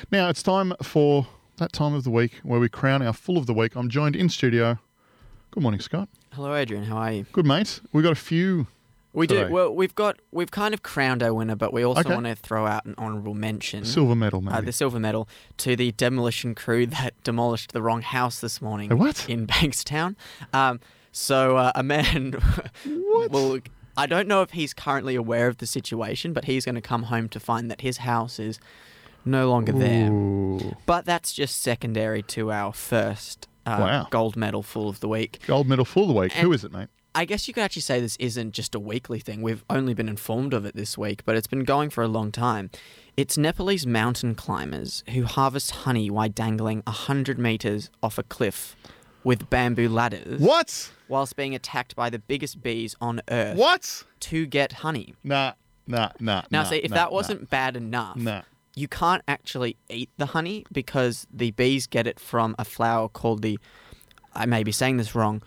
Now it's time for that time of the week where we crown our Fool of the Week. I'm joined in studio. Good morning, Scott. Hello, Adrian. How are you? Good, mate. We've got a few We today. do. Well, we've kind of crowned our winner, but we also Okay. want to throw out an honourable mention. Silver medal, maybe. The silver medal to the demolition crew that demolished the wrong house this morning The what? in Bankstown. A man What? will... I don't know if he's currently aware of the situation, but he's going to come home to find that his house is no longer there. Ooh. But that's just secondary to our first Wow. gold medal Fool of the Week. Gold medal Fool of the Week. And- Who is it, mate? I guess you could actually say this isn't just a weekly thing. We've only been informed of it this week, but it's been going for a long time. It's Nepalese mountain climbers who harvest honey while dangling 100 metres off a cliff with bamboo ladders What? whilst being attacked by the biggest bees on Earth What? to get honey. Nah. Now, see, if that wasn't bad enough, Nah. you can't actually eat the honey because the bees get it from a flower called the, I may be saying this wrong,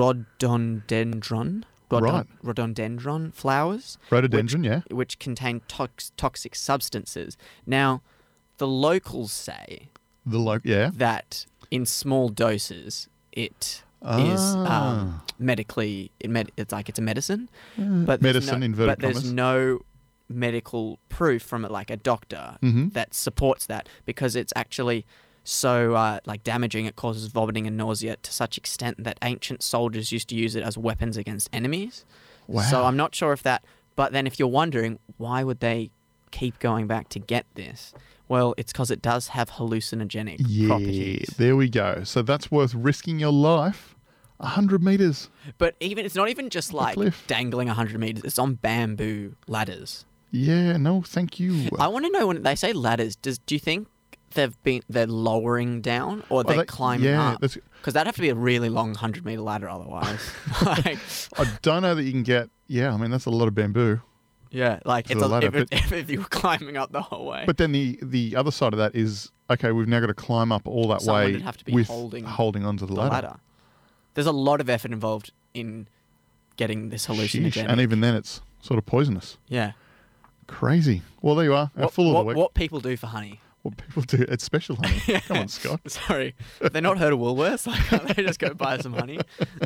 rhododendron. Right. Rhododendron flowers. Rhododendron, yeah. Which contain toxic substances. Now, the locals say Yeah. that in small doses it is medically, it's like it's a medicine. But there's Medicine, inverted But there's commas. no medical proof from it, like a doctor, Mhm. that supports that because it's actually so damaging. It causes vomiting and nausea to such extent that ancient soldiers used to use it as weapons against enemies. Wow. So I'm not sure if that... But then if you're wondering, why would they keep going back to get this? Well, it's because it does have hallucinogenic Yeah, properties. there we go. So that's worth risking your life. 100 metres. But it's not even just like cliff. dangling 100 metres. It's on bamboo ladders. Yeah, no, thank you. I want to know, when they say ladders, do you think they're lowering down or Well, they're climbing up? that's- Because that'd have to be a really long 100-metre ladder otherwise. Like, I don't know that you can get... Yeah, I mean, that's a lot of bamboo. yeah, like For it's the ladder, if you were climbing up the whole way. But then the other side of that is, okay, we've now got to climb up all that Someone way would have to be with holding onto the ladder. There's a lot of effort involved in getting this hallucinogenic. Sheesh. And even then, it's sort of poisonous. Yeah. Crazy. Well, there you are. Our Fool of the Week. What people do for honey. What people do. It's special honey. Come on, Scott. Sorry. Have they not heard of Woolworths? Like, can't they just go buy some honey?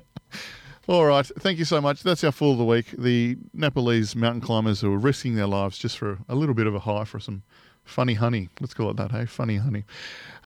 All right. Thank you so much. That's our Fool of the Week. The Nepalese mountain climbers who are risking their lives just for a little bit of a high for some funny honey. Let's call it that, hey? Funny honey.